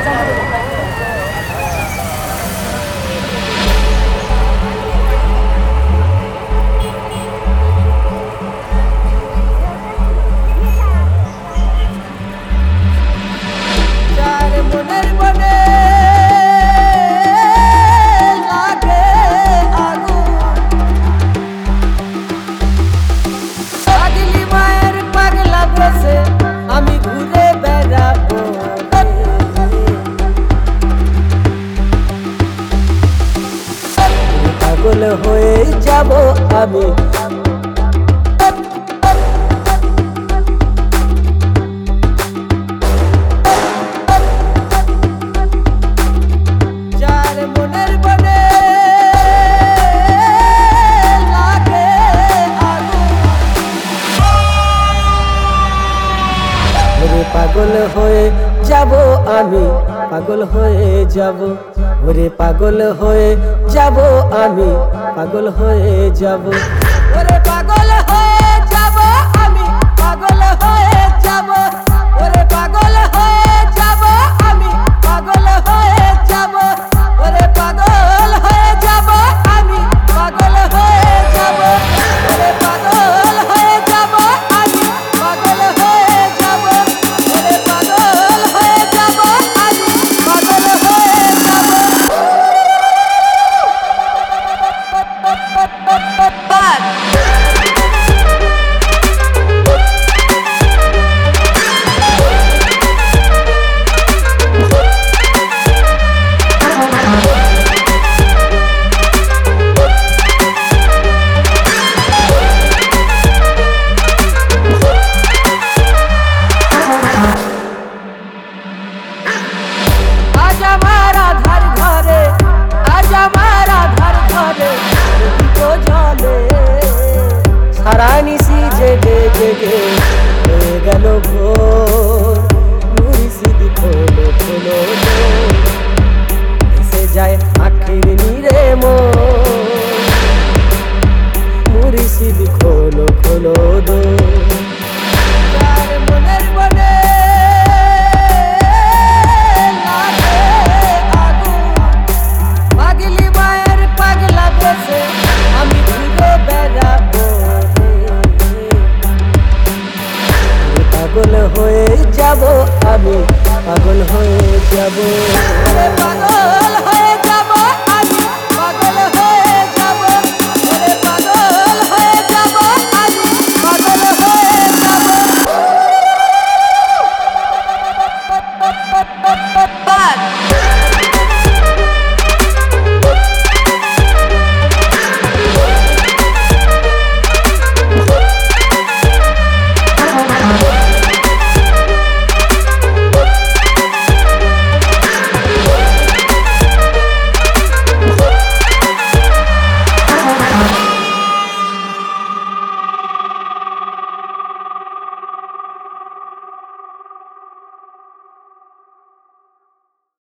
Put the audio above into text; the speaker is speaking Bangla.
আমি ঘুরে বেড়াবো পাগল হয়ে যাব আমি যার মনের বনে লাগে আগুন পাগল হয়ে যাব আমি পাগল হয়ে যাব ওরে পাগল হয়ে যাব আমি পাগল হয়ে যাব ওরে পাগল হয়ে যাব আমি পাগল হয়ে যাব ওরে পাগল হয়ে যাব আমি পাগল হয়ে যাব ওরে পাগল হয়ে যাব আমি পাগল হয়ে যাব ওরে পাগল হয়ে যাব আমি পাগল হয়ে যাব ওরে পাগল হয়ে যাব আমি পাগল হয়ে যাব আজ আমার আধার ঘরে আজ আমার আধার ঘরে তো জলে সারা নিশি জেগে জেগে হয়ে গেল ভোর মুর্শিদ খোলো খোলো এসে যায় আখির নিরে মোর মুর্শিদ খোলো খোলো দো